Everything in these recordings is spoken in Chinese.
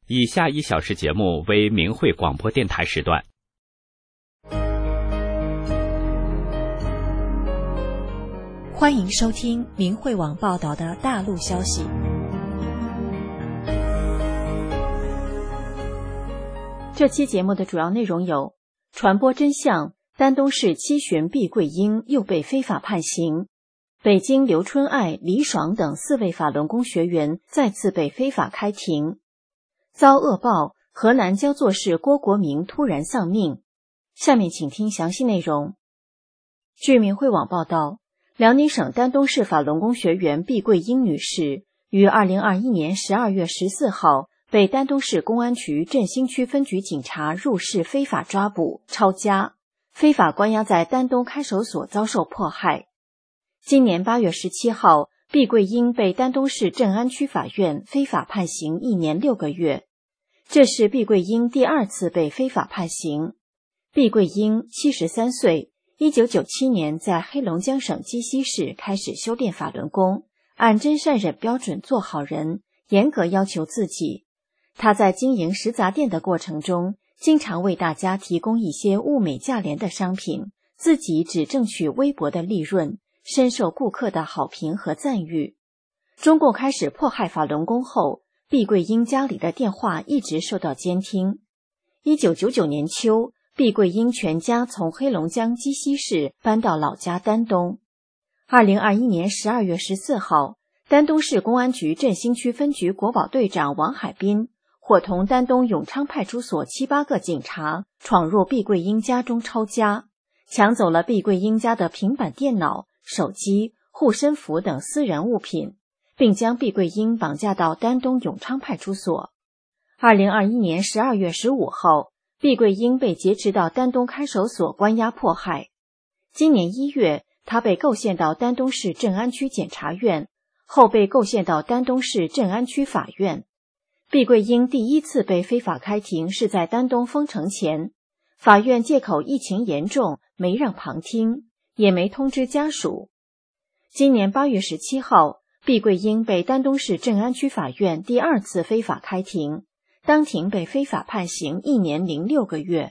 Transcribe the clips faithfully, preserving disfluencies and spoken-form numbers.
以下一小时节目为明慧广播电台时段。 欢迎收听明慧网报道的大陆消息。这期节目的主要内容有：传播真相，丹东市七旬毕桂英又被非法判刑；北京刘春爱、李爽等四位法轮功学员再次被非法开庭；遭恶报，河南焦作市郭国明突然丧命。下面请听详细内容。据明慧网报道，辽宁省丹东市法轮功学员毕桂英女士于二零二一年十二月十四号被丹东市公安局振兴区分局警察入室非法抓捕、抄家，非法关押在丹东看守所遭受迫害。今年八月十七号，毕桂英被丹东市镇安区法院非法判刑一年六个月，这是毕桂英第二次被非法判刑。毕桂英七十三岁，一九九七年在黑龙江省鸡西市开始修炼法轮功，按真善忍标准做好人，严格要求自己。他在经营食杂店的过程中，经常为大家提供一些物美价廉的商品，自己只挣取微薄的利润，深受顾客的好评和赞誉。中共开始迫害法轮功后，毕桂英家里的电话一直受到监听。一九九九年秋，毕桂英全家从黑龙江鸡西市搬到老家丹东。二零二一年十二月十四号，丹东市公安局振兴区分局国保队长王海滨伙同丹东永昌派出所七八个警察闯入毕桂英家中抄家，抢走了毕桂英家的平板电脑、手机、护身符等私人物品，并将毕桂英绑架到丹东永昌派出所。二零二一年十二月十五号，毕桂英被劫持到丹东看守所关押迫害。今年一月，她被构陷到丹东市镇安区检察院，后被构陷到丹东市镇安区法院。毕桂英第一次被非法开庭是在丹东封城前，法院借口疫情严重，没让旁听，也没通知家属。今年八月十七号，毕桂英被丹东市镇安区法院第二次非法开庭，当庭被非法判刑一年零六个月。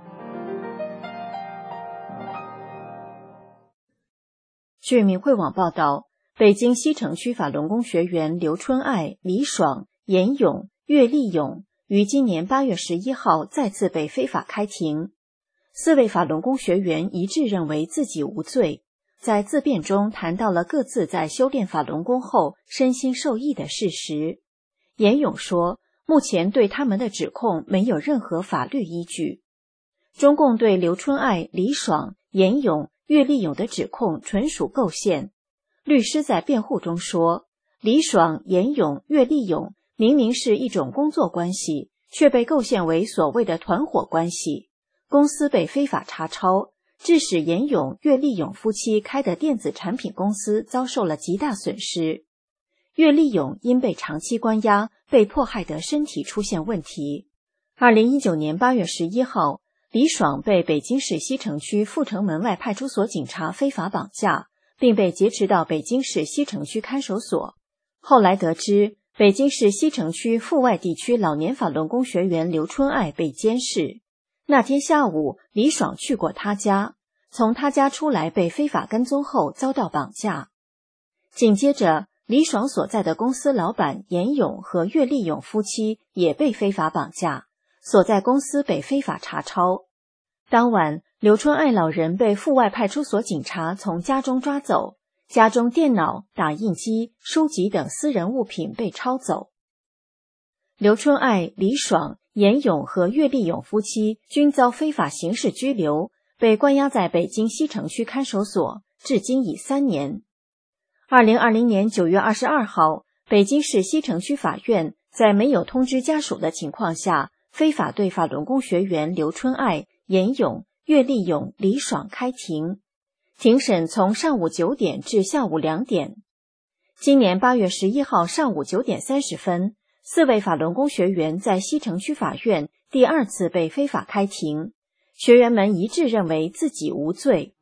据明慧网报道，北京西城区法轮功学员刘春爱、李爽、严勇、岳立勇于今年八月十一号再次被非法开庭。四位法轮功学员一致认为自己无罪，在自辩中谈到了各自在修炼法轮功后身心受益的事实。严勇说，目前对他们的指控没有任何法律依据。中共对刘春爱、李爽、严勇、岳立勇的指控纯属构陷。律师在辩护中说，李爽、严勇、岳立勇明明是一种工作关系，却被构陷为所谓的团伙关系，公司被非法查抄，致使严勇、岳立勇夫妻开的电子产品公司遭受了极大损失。岳立勇因被长期关押，被迫害得身体出现问题。二零一九年八月十一号，李爽被北京市西城区阜成门外派出所警察非法绑架，并被劫持到北京市西城区看守所。后来得知，北京市西城区阜外地区老年法轮功学员刘春爱被监视。那天下午，李爽去过他家，从他家出来被非法跟踪后遭到绑架。紧接着，李爽所在的公司老板严勇和岳立勇夫妻也被非法绑架，所在公司被非法查抄。当晚，刘春爱老人被阜外派出所警察从家中抓走，家中电脑、打印机、书籍等私人物品被抄走。刘春爱、李爽、严勇和岳立勇夫妻均遭非法刑事拘留，被关押在北京西城区看守所，至今已三年。二零二零年九月二十二号，北京市西城区法院在没有通知家属的情况下，非法对法轮功学员刘春爱、严勇、岳立勇、李爽开庭。庭审从上午九点至下午两点。今年八月十一号上午九点三十分，四位法轮功学员在西城区法院第二次被非法开庭，学员们一致认为自己无罪。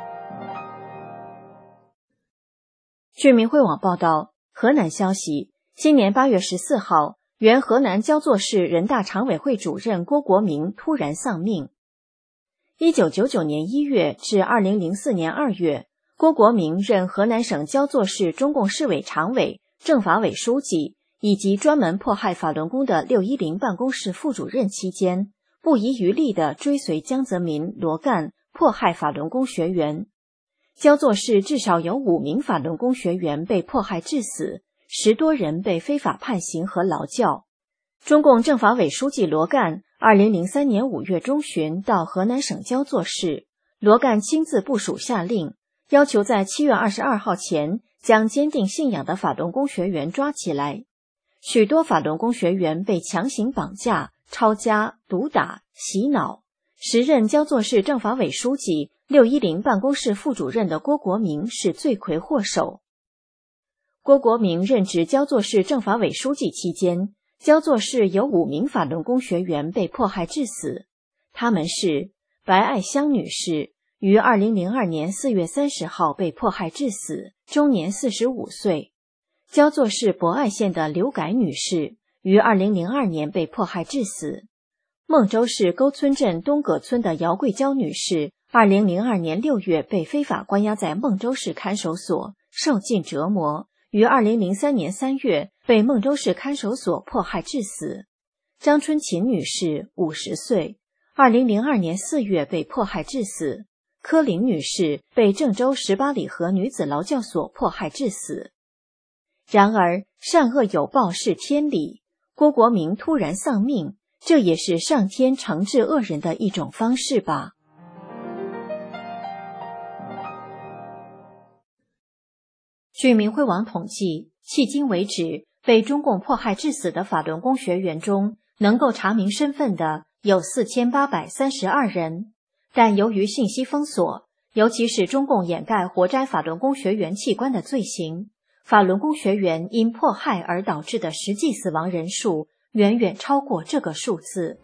据明慧网报道，河南消息， 今年八月十四号，原河南焦作市人大常委会主任郭国明突然丧命。一九九九年一月至二零零四年二月，郭国明任河南省焦作市中共市委常委、政法委书记以及专门迫害法轮功的六一零办公室副主任期间，不遗余力地追随江泽民、罗干迫害法轮功学员。焦作市至少有五名法轮功学员被迫害致死，十多人被非法判刑和劳教。中共政法委书记罗干二零零三年五月中旬到河南省焦作市，罗干亲自部署下令，要求在七月二十二号前将坚定信仰的法轮功学员抓起来。许多法轮功学员被强行绑架、抄家、毒打、洗脑。时任焦作市政法委书记、六一零办公室副主任的郭国明是罪魁祸首。郭国明任职焦作市政法委书记期间，焦作市有五名法轮功学员被迫害致死，他们是白爱香女士，于二零零二年四月三十号被迫害致死，终年四十五岁；焦作市博爱县的刘改女士，于二零零二年被迫害致死；孟州市沟村镇东葛村的姚桂娇女士，二零零二年六月被非法关押在孟州市看守所，受尽折磨，于二零零三年三月被孟州市看守所迫害致死；张春琴女士，五十岁，二零零二年四月被迫害致死；柯林女士被郑州十八里河女子劳教所迫害致死。然而，善恶有报是天理，郭国明突然丧命，这也是上天惩治恶人的一种方式吧。据明慧网统计，迄今为止，被中共迫害致死的法轮功学员中，能够查明身份的有四千八百三十二人，但由于信息封锁，尤其是中共掩盖活摘法轮功学员器官的罪行，法轮功学员因迫害而导致的实际死亡人数远远超过这个数字。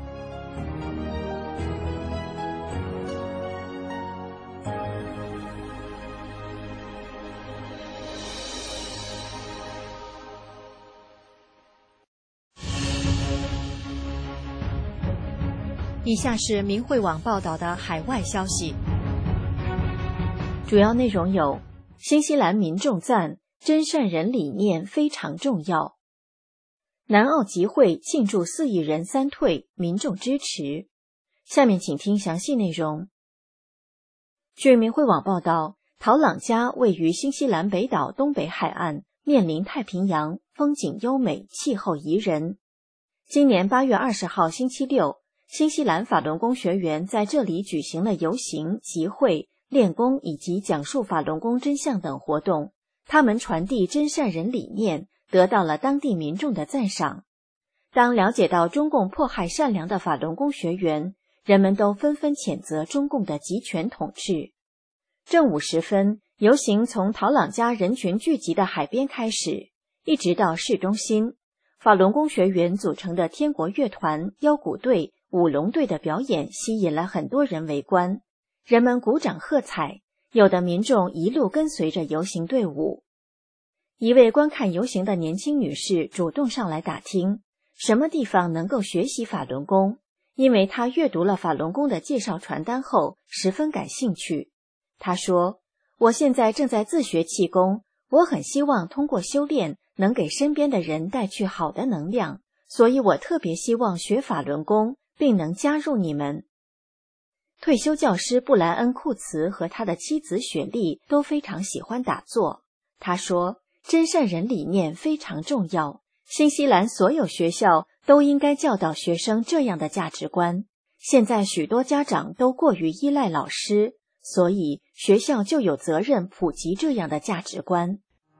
以下是明慧网报道的海外消息，主要内容有：新西兰民众赞真善人理念非常重要；南澳集会庆祝四亿人三退，民众支持。下面请听详细内容。据明慧网报道，陶朗加位于新西兰北岛东北海岸，面临太平洋，风景优美，气候宜人。今年八月二十号星期六，新西兰法轮功学员在这里举行了游行、集会、练功以及讲述法轮功真相等活动，他们传递真善人理念，得到了当地民众的赞赏。当了解到中共迫害善良的法轮功学员，人们都纷纷谴责中共的集权统治。正午时分，游行从陶朗加人群聚集的海边开始，一直到市中心。法轮功学员组成的天国乐团、腰鼓队、舞龙队的表演吸引了很多人围观，人们鼓掌喝彩，有的民众一路跟随着游行队伍。一位观看游行的年轻女士主动上来打听，什么地方能够学习法轮功，因为她阅读了法轮功的介绍传单后十分感兴趣。她说，我现在正在自学气功，我很希望通过修炼能给身边的人带去好的能量，所以我特别希望学法轮功，并能加入你们。退休教师布莱恩·库茨和他的妻子雪莉都非常喜欢打坐。他说，真善人理念非常重要，新西兰所有学校都应该教导学生这样的价值观。现在许多家长都过于依赖老师，所以学校就有责任普及这样的价值观。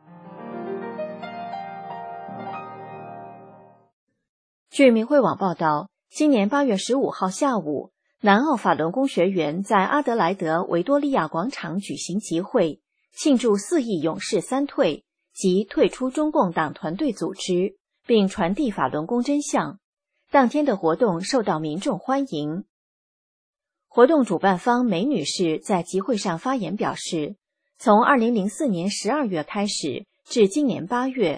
据明慧网报道，今年八月十五号下午，南澳法轮功学员在阿德莱德维多利亚广场举行集会，庆祝四亿勇士三退，即退出中共党团队组织，并传递法轮功真相。当天的活动受到民众欢迎。活动主办方梅女士在集会上发言表示，从二零零四年十二月开始至今年八月，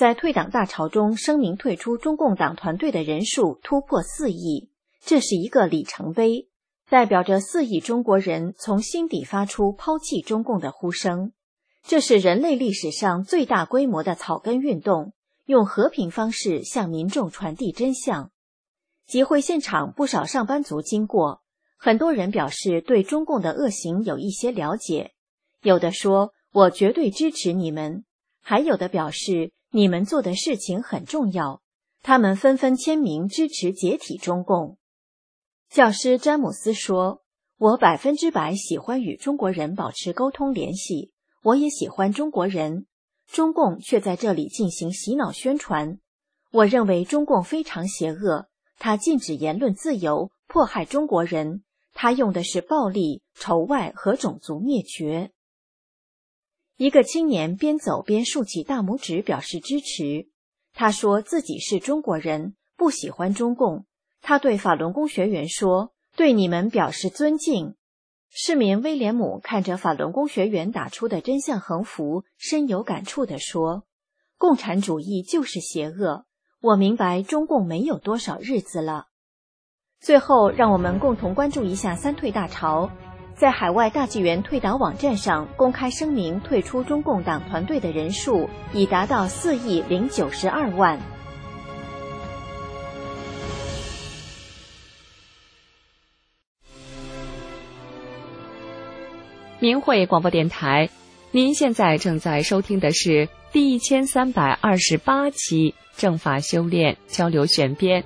在退党大潮中声明退出中共党团队的人数突破四亿，这是一个里程碑，代表着四亿中国人从心底发出抛弃中共的呼声。这是人类历史上最大规模的草根运动，用和平方式向民众传递真相。集会现场不少上班族经过，很多人表示对中共的恶行有一些了解，有的说我绝对支持你们，还有的表示你们做的事情很重要，他们纷纷签名支持解体中共。教师詹姆斯说，我百分之百喜欢与中国人保持沟通联系，我也喜欢中国人，中共却在这里进行洗脑宣传。我认为中共非常邪恶，他禁止言论自由，迫害中国人，他用的是暴力、仇外和种族灭绝。一个青年边走边竖起大拇指表示支持，他说自己是中国人，不喜欢中共。他对法轮功学员说，对你们表示尊敬。市民威廉姆看着法轮功学员打出的真相横幅，深有感触地说，共产主义就是邪恶，我明白中共没有多少日子了。最后让我们共同关注一下三退大潮。在海外大纪元退党网站上公开声明退出中共党团队的人数已达到四亿零九十二万。 明慧广播电台，您现在正在收听的是第一千三百二十八期正法修炼交流选编。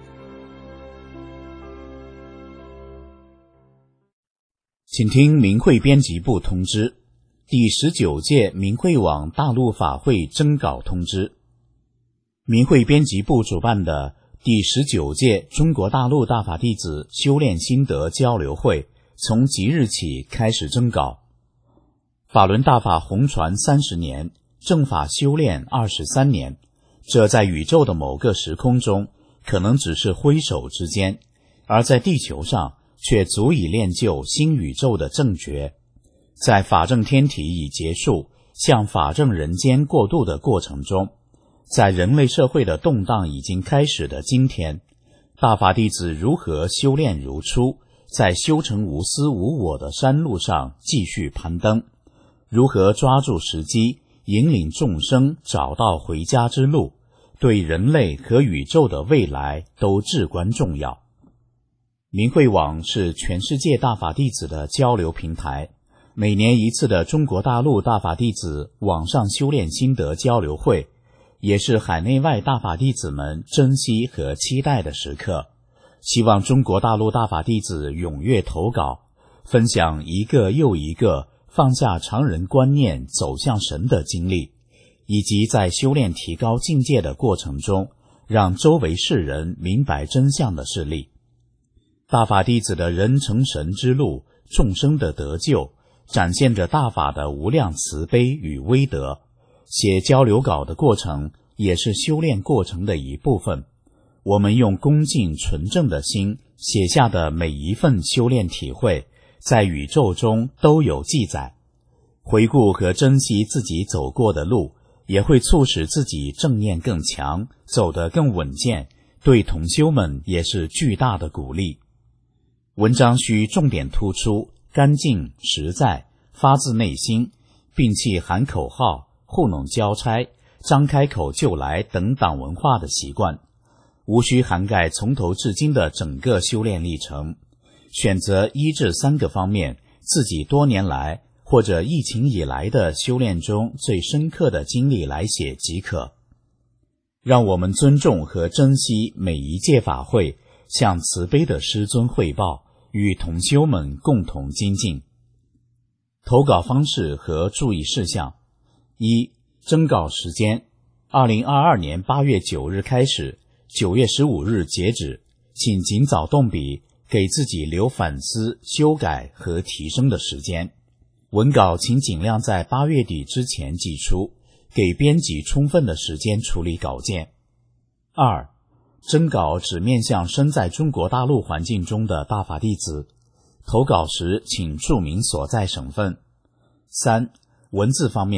请听明慧编辑部通知，第十九届明慧网大陆法会征稿通知。明慧编辑部主办的第十九届中国大陆大法弟子修炼心得交流会从即日起开始征稿。法轮大法红传三十年，正法修炼二十三年，这在宇宙的某个时空中可能只是挥手之间，而在地球上却足以练就新宇宙的正觉。在法正天体已结束向法正人间过渡的过程中，在人类社会的动荡已经开始的今天，大法弟子如何修炼如初，在修成无私无我的山路上继续攀登，如何抓住时机引领众生找到回家之路，对人类和宇宙的未来都至关重要。明慧网是全世界大法弟子的交流平台，每年一次的中国大陆大法弟子网上修炼心得交流会，也是海内外大法弟子们珍惜和期待的时刻。希望中国大陆大法弟子踊跃投稿，分享一个又一个放下常人观念走向神的经历，以及在修炼提高境界的过程中让周围世人明白真相的事例。大法弟子的人成神之路，众生的得救，展现着大法的无量慈悲与威德。写交流稿的过程也是修炼过程的一部分，我们用恭敬纯正的心写下的每一份修炼体会，在宇宙中都有记载。回顾和珍惜自己走过的路，也会促使自己正念更强，走得更稳健，对同修们也是巨大的鼓励。文章需重点突出干净、实在、发自内心，摒弃喊口号、糊弄交差、张开口就来等党文化的习惯，无需涵盖从头至今的整个修炼历程，选择一至三个方面自己多年来或者疫情以来的修炼中最深刻的经历来写即可。让我们尊重和珍惜每一届法会，向慈悲的师尊汇报，与同修们共同精进。投稿方式和注意事项：一、征稿时间二零二二年八月九日开始，九月十五日截止，请尽早动笔，给自己留反思、修改和提升的时间。文稿请尽量在八月底之前寄出，给编辑充分的时间处理稿件。二、征稿只面向身在中国大陆环境中的大法弟子，投稿时请注明所在省份。三、文字方面，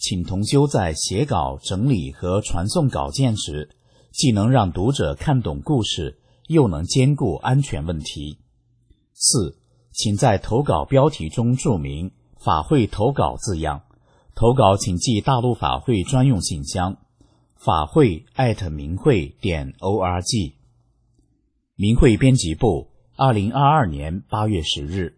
请同修在写稿、整理和传送稿件时，既能让读者看懂故事，又能兼顾安全问题。四，请在投稿标题中注明法会投稿字样，投稿请寄大陆法会专用信箱，法会艾特明慧点 org。 明慧编辑部，二零二二年八月十日。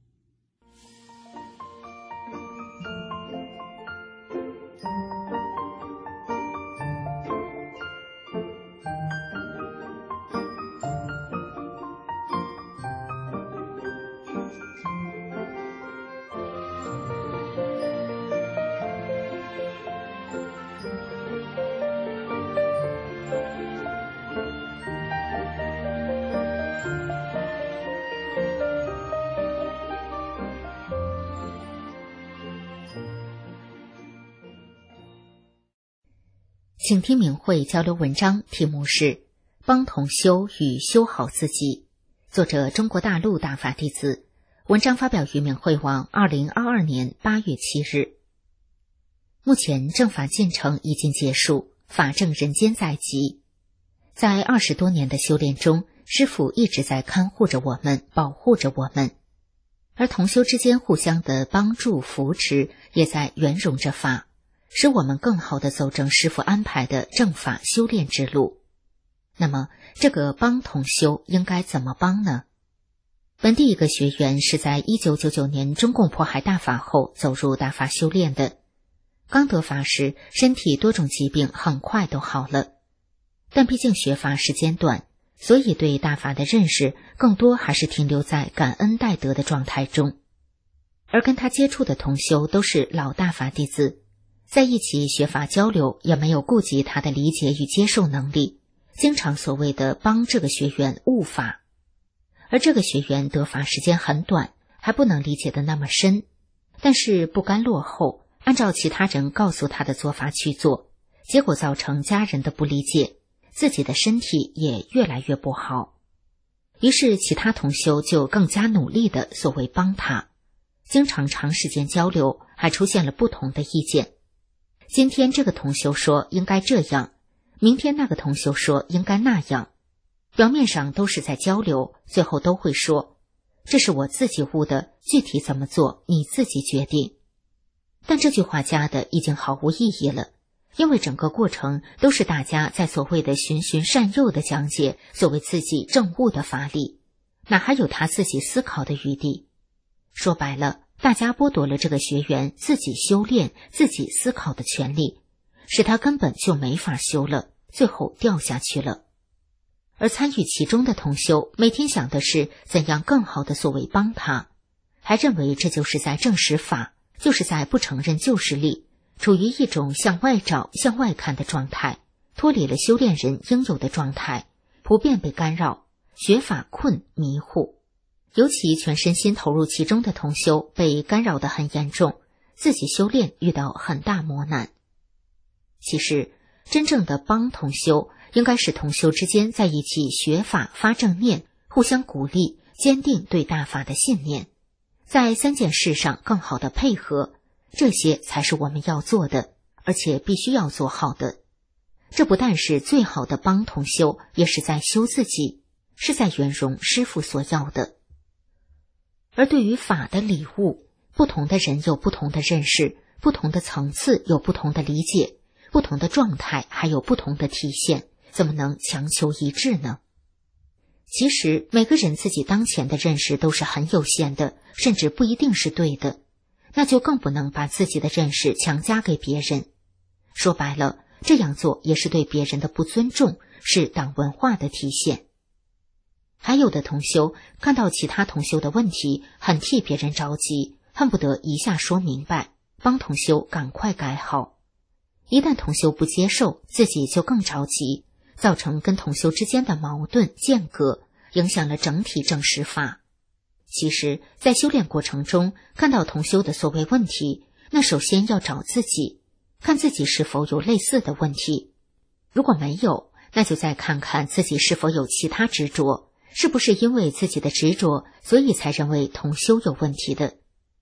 请听明慧交流文章，题目是帮同修与修好自己，作者中国大陆大法弟子，文章发表于明慧网二零二二年八月七日。目前正法进程已经结束，法正人间在即。在二十多年的修炼中，师父一直在看护着我们，保护着我们，而同修之间互相的帮助扶持，也在圆融着法，使我们更好地走正师父安排的正法修炼之路。那么这个帮同修应该怎么帮呢？本地一个学员是在一九九九年中共迫害大法后走入大法修炼的，刚得法时身体多种疾病很快都好了，但毕竟学法时间短，所以对大法的认识更多还是停留在感恩戴德的状态中。而跟他接触的同修都是老大法弟子，在一起学法交流，也没有顾及他的理解与接受能力，经常所谓的帮这个学员悟法。而这个学员得法时间很短，还不能理解的那么深，但是不甘落后，按照其他人告诉他的做法去做，结果造成家人的不理解，自己的身体也越来越不好。于是其他同修就更加努力的所谓帮他，经常长时间交流，还出现了不同的意见。今天这个同修说应该这样，明天那个同修说应该那样，表面上都是在交流，最后都会说这是我自己悟的，具体怎么做你自己决定。但这句话加的已经毫无意义了，因为整个过程都是大家在所谓的循循善诱的讲解所谓自己正悟的法理，哪还有他自己思考的余地？说白了，大家剥夺了这个学员自己修炼、自己思考的权利，使他根本就没法修了，最后掉下去了。而参与其中的同修每天想的是怎样更好的所谓帮他，还认为这就是在证实法，就是在不承认旧势力，处于一种向外找、向外看的状态，脱离了修炼人应有的状态，普遍被干扰，学法困迷糊。尤其全身心投入其中的同修被干扰得很严重，自己修炼遇到很大磨难。其实真正的帮同修应该是同修之间在一起学法发正念，互相鼓励，坚定对大法的信念，在三件事上更好的配合，这些才是我们要做的，而且必须要做好的。这不但是最好的帮同修，也是在修自己，是在圆融师父所要的。而对于法的礼物，不同的人有不同的认识，不同的层次有不同的理解，不同的状态还有不同的体现，怎么能强求一致呢？其实每个人自己当前的认识都是很有限的，甚至不一定是对的，那就更不能把自己的认识强加给别人。说白了，这样做也是对别人的不尊重，是党文化的体现。还有的同修看到其他同修的问题，很替别人着急，恨不得一下说明白，帮同修赶快改好。一旦同修不接受，自己就更着急，造成跟同修之间的矛盾间隔，影响了整体正实法。其实在修炼过程中，看到同修的所谓问题，那首先要找自己，看自己是否有类似的问题。如果没有，那就再看看自己是否有其他执着，是不是因为自己的执着，所以才认为同修有问题的。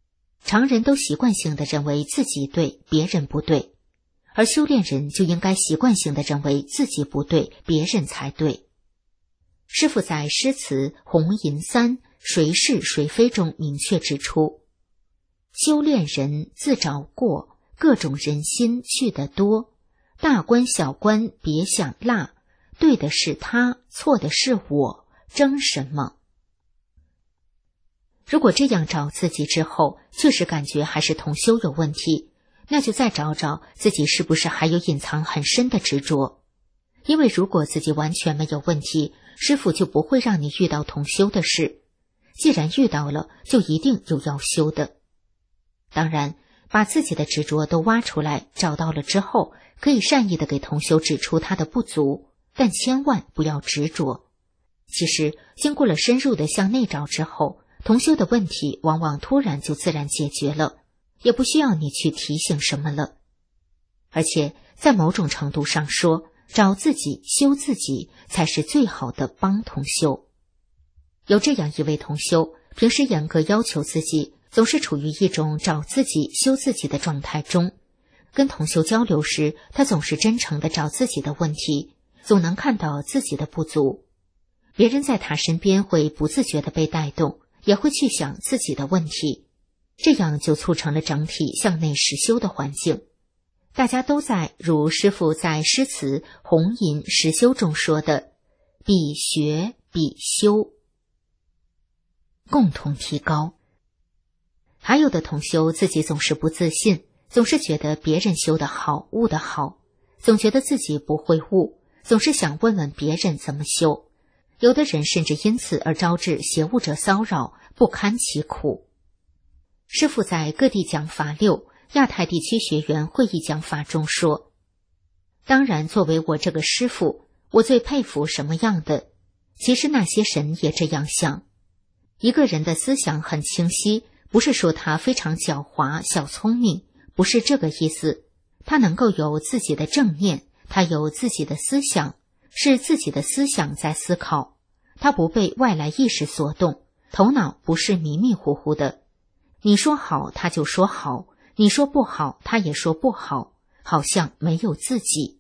常人都习惯性地认为自己对，别人不对，而修炼人就应该习惯性地认为自己不对，别人才对。师父在诗词红银三谁是谁非中明确指出，修炼人自找过，各种人心去得多，大官小官别想落，对的是他，错的是我，争什么？如果这样找自己之后，确实感觉还是同修有问题，那就再找找自己是不是还有隐藏很深的执着。因为如果自己完全没有问题，师父就不会让你遇到同修的事。既然遇到了，就一定有要修的。当然，把自己的执着都挖出来，找到了之后，可以善意的给同修指出他的不足，但千万不要执着。其实，经过了深入的向内找之后，同修的问题往往突然就自然解决了，也不需要你去提醒什么了。而且，在某种程度上说，找自己修自己才是最好的帮同修。有这样一位同修，平时严格要求自己，总是处于一种找自己修自己的状态中。跟同修交流时，他总是真诚地找自己的问题，总能看到自己的不足。别人在他身边会不自觉地被带动，也会去想自己的问题，这样就促成了整体向内实修的环境。大家都在如师父在诗词红银实修中说的，必学必修，共同提高。还有的同修自己总是不自信，总是觉得别人修得好，悟得好，总觉得自己不会悟，总是想问问别人怎么修。有的人甚至因此而招致邪物者骚扰，不堪其苦。师父在各地讲法六亚太地区学员会议讲法中说，当然作为我这个师父，我最佩服什么样的？其实那些神也这样想。一个人的思想很清晰，不是说他非常狡猾小聪明，不是这个意思。他能够有自己的正念，他有自己的思想，是自己的思想在思考，他不被外来意识所动，头脑不是迷迷糊糊的。你说好他就说好，你说不好他也说不好，好像没有自己。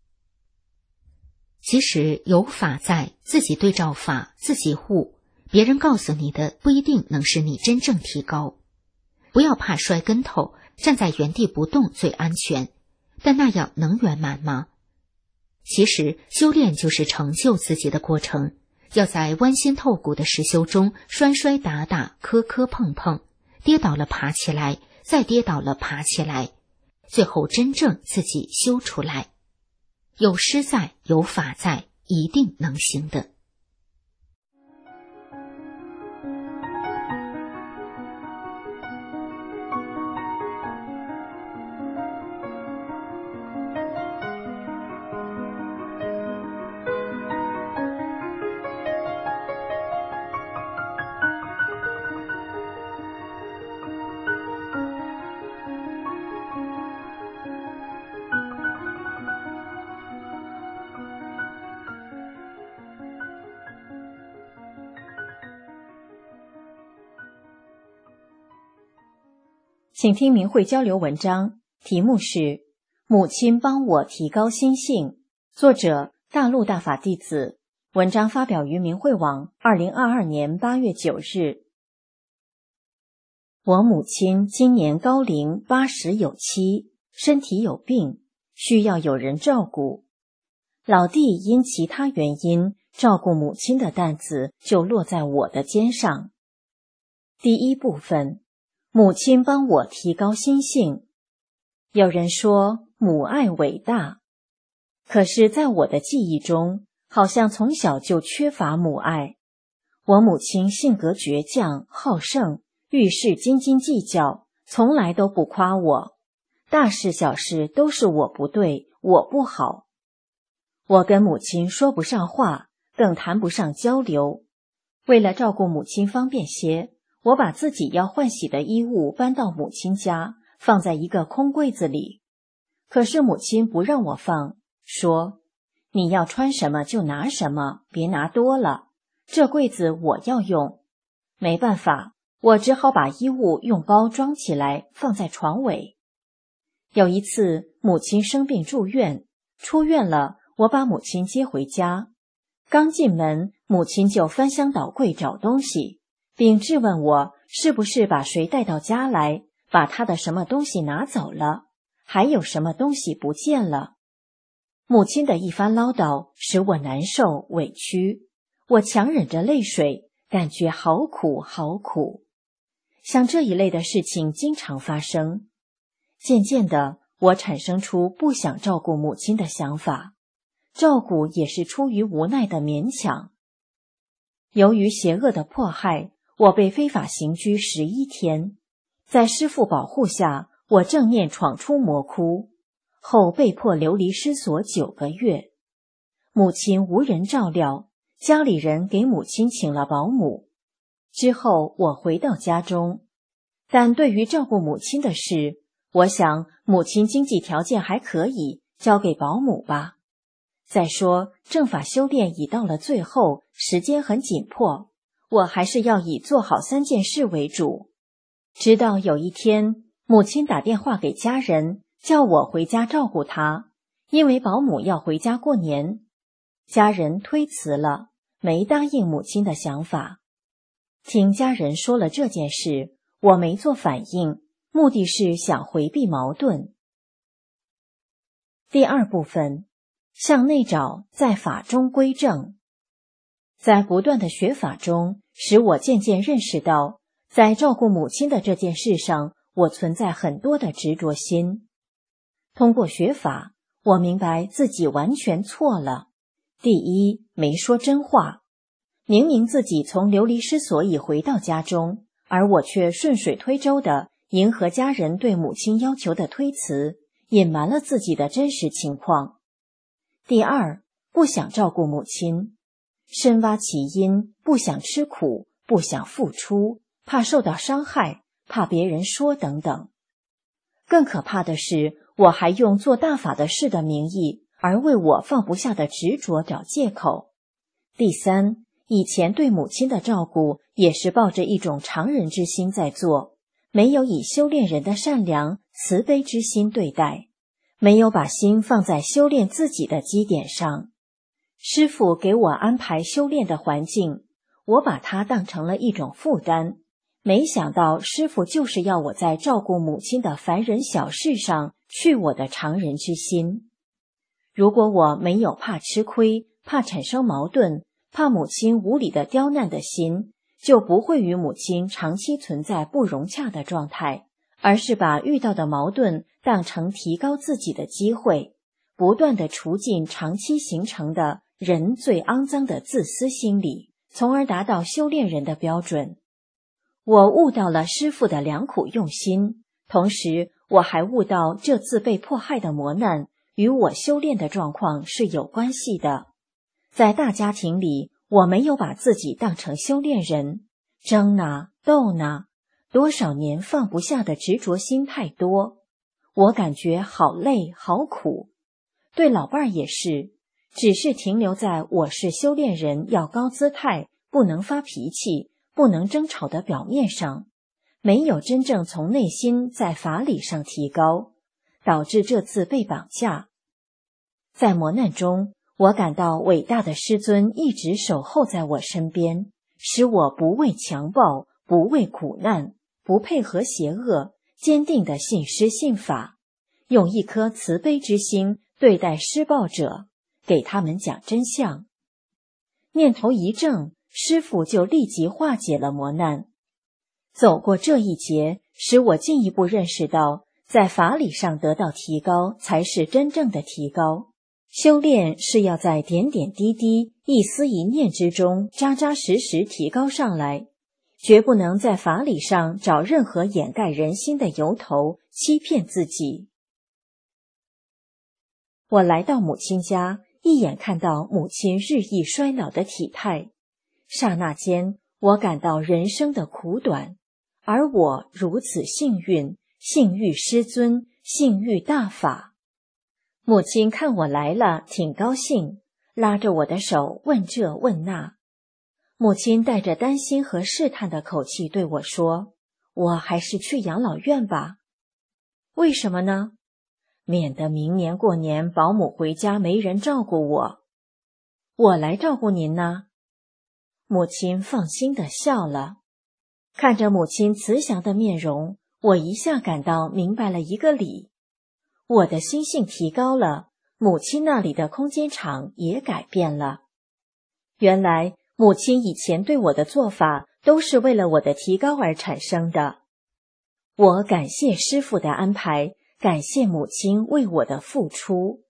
其实有法在，自己对照法，自己悟，别人告诉你的不一定能使你真正提高。不要怕摔跟头，站在原地不动最安全，但那样能圆满吗？其实修炼就是成就自己的过程，要在剜心透骨的实修中摔摔打打，磕磕碰碰，跌倒了爬起来，再跌倒了爬起来，最后真正自己修出来。有师在，有法在，一定能行的。 请听明慧交流文章，题目是《母亲帮我提高心性》，作者大陆大法弟子，文章发表于明慧网，二零二二年八月九日。我母亲今年高龄八十有七，身体有病，需要有人照顾。老弟因其他原因照顾母亲的担子就落在我的肩上。第一部分，母亲帮我提高心性。有人说母爱伟大，可是在我的记忆中，好像从小就缺乏母爱。我母亲性格倔强好胜，遇事斤斤计较，从来都不夸我，大事小事都是我不对，我不好。我跟母亲说不上话，更谈不上交流。为了照顾母亲方便些，我把自己要换洗的衣物搬到母亲家，放在一个空柜子里。可是母亲不让我放，说你要穿什么就拿什么，别拿多了，这柜子我要用。没办法， 我只好把衣物用包装起来放在床尾。有一次母亲生病住院，出院了，我把母亲接回家。刚进门，母亲就翻箱倒柜找东西，并质问我是不是把谁带到家来，把她的什么东西拿走了，还有什么东西不见了。母亲的一番唠叨使我难受委屈，我强忍着泪水，感觉好苦好苦。像这一类的事情经常发生。渐渐的，我产生出不想照顾母亲的想法，照顾也是出于无奈的勉强。由于邪恶的迫害，我被非法刑拘十一天，在师父保护下，我正面闯出魔窟，后被迫流离失所九个月。母亲无人照料，家里人给母亲请了保姆。之后我回到家中，但对于照顾母亲的事，我想母亲经济条件还可以，交给保姆吧。再说正法修炼已到了最后，时间很紧迫，我还是要以做好三件事为主。直到有一天，母亲打电话给家人，叫我回家照顾她，因为保姆要回家过年。家人推辞了，没答应母亲的想法。听家人说了这件事，我没做反应，目的是想回避矛盾。第二部分，向内找，在法中归正。在不断的学法中，使我渐渐认识到，在照顾母亲的这件事上，我存在很多的执着心。通过学法，我明白自己完全错了。第一，没说真话。明明自己从流离失所已回到家中，而我却顺水推舟地迎合家人对母亲要求的推辞，隐瞒了自己的真实情况。第二，不想照顾母亲，深挖其因，不想吃苦，不想付出，怕受到伤害，怕别人说等等。更可怕的是，我还用做大法的事的名义，而为我放不下的执着找借口。第三，以前对母亲的照顾也是抱着一种常人之心在做，没有以修炼人的善良、慈悲之心对待，没有把心放在修炼自己的基点上。师父给我安排修炼的环境，我把它当成了一种负担，没想到师父就是要我在照顾母亲的凡人小事上去我的常人之心。如果我没有怕吃亏、怕产生矛盾、怕母亲无理的刁难的心，就不会与母亲长期存在不融洽的状态，而是把遇到的矛盾当成提高自己的机会，不断地除尽长期形成的人最肮脏的自私心理，从而达到修炼人的标准。我悟到了师父的良苦用心，同时我还悟到这次被迫害的磨难与我修炼的状况是有关系的。在大家庭里，我没有把自己当成修炼人，争呢斗呢，多少年放不下的执着心太多，我感觉好累好苦。对老伴儿也是，只是停留在我是修炼人要高姿态，不能发脾气，不能争吵的表面上，没有真正从内心在法理上提高，导致这次被绑架。在磨难中，我感到伟大的师尊一直守候在我身边，使我不畏强暴，不畏苦难，不配合邪恶，坚定地信师信法，用一颗慈悲之心对待施暴者，给他们讲真相。念头一正，师父就立即化解了磨难。走过这一劫，使我进一步认识到，在法理上得到提高才是真正的提高。修炼是要在点点滴滴、一丝一念之中扎扎实实提高上来，绝不能在法理上找任何掩盖人心的由头，欺骗自己。我来到母亲家，一眼看到母亲日益衰老的体态，刹那间我感到人生的苦短，而我如此幸运，幸遇师尊，幸遇大法。母亲看我来了，挺高兴，拉着我的手问这问那。 母亲带着担心和试探的口气对我说，我还是去养老院吧。为什么呢？免得明年过年保姆回家没人照顾我。我来照顾您呢。母亲放心地笑了。看着母亲慈祥的面容，我一下感到明白了一个理。我的心性提高了，母亲那里的空间场也改变了。原来母亲以前对我的做法都是为了我的提高而产生的。我感谢师父的安排，感谢母亲为我的付出。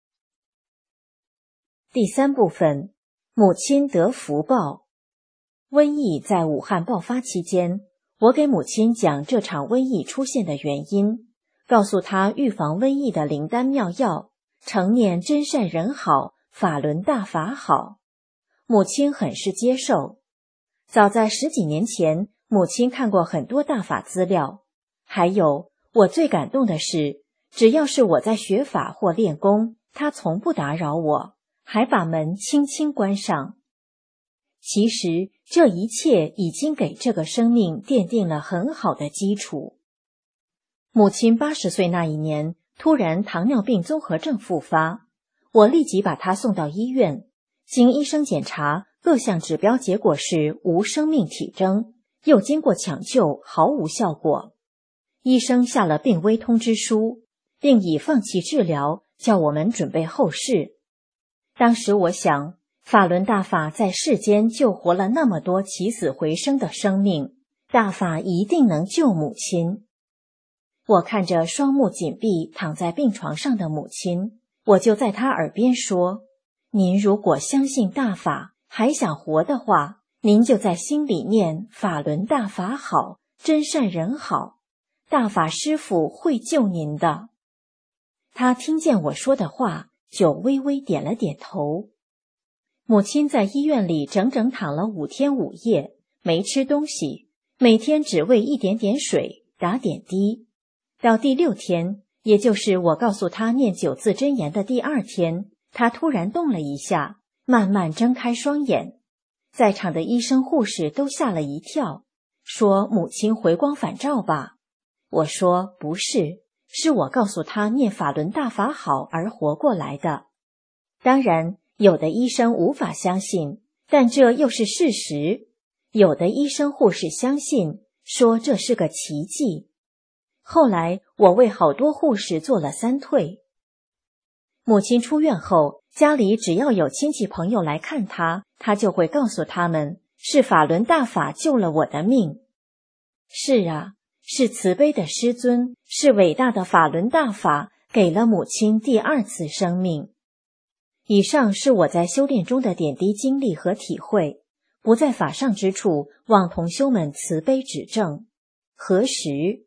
第三部分，母亲得福报。瘟疫在武汉爆发期间，我给母亲讲这场瘟疫出现的原因，告诉她预防瘟疫的灵丹妙药，常念真善人好，法轮大法好。母亲很是接受。早在十几年前，母亲看过很多大法资料。还有，我最感动的是，只要是我在学法或练功，她从不打扰我，还把门轻轻关上。其实，这一切已经给这个生命奠定了很好的基础。母亲八十岁那一年，突然糖尿病综合症复发，我立即把她送到医院。经医生检查，各项指标结果是无生命体征，又经过抢救，毫无效果。医生下了病危通知书，并已放弃治疗，叫我们准备后事。当时我想，法轮大法在世间救活了那么多起死回生的生命，大法一定能救母亲。我看着双目紧闭躺在病床上的母亲，我就在她耳边说，您如果相信大法，还想活的话，您就在心里念法轮大法好，真善人好，大法师父会救您的。他听见我说的话，就微微点了点头。母亲在医院里整整躺了五天五夜，没吃东西，每天只喂一点点水，打点滴。到第六天，也就是我告诉她念九字真言的第二天，她突然动了一下，慢慢睁开双眼。在场的医生护士都吓了一跳，说母亲回光返照吧。我说不是，是我告诉她念法轮大法好而活过来的。当然，有的医生无法相信，但这又是事实。有的医生护士相信，说这是个奇迹。后来我为好多护士做了三退。母亲出院后，家里只要有亲戚朋友来看她，她就会告诉他们，是法轮大法救了我的命。是啊，是慈悲的师尊，是伟大的法轮大法，给了母亲第二次生命。以上是我在修炼中的点滴经历和体会，不在法上之处，望同修们慈悲指正。何时？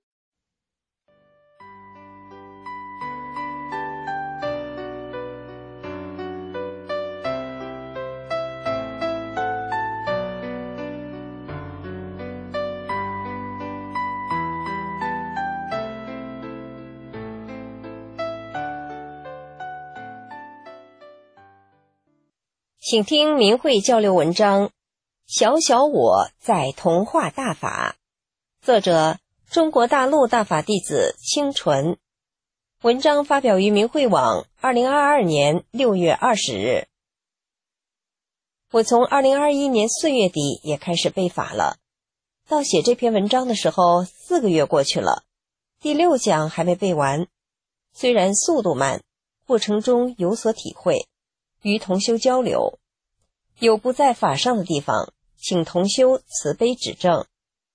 请听明慧交流文章《小小我在同化大法》，作者中国大陆大法弟子清纯。文章发表于明慧网二零二二年六月二十日。我从二零二一年四月底也开始背法了，到写这篇文章的时候四个月过去了，第六讲还没背完。虽然速度慢，过程中有所体会，与同修交流，有不在法上的地方，请同修慈悲指正。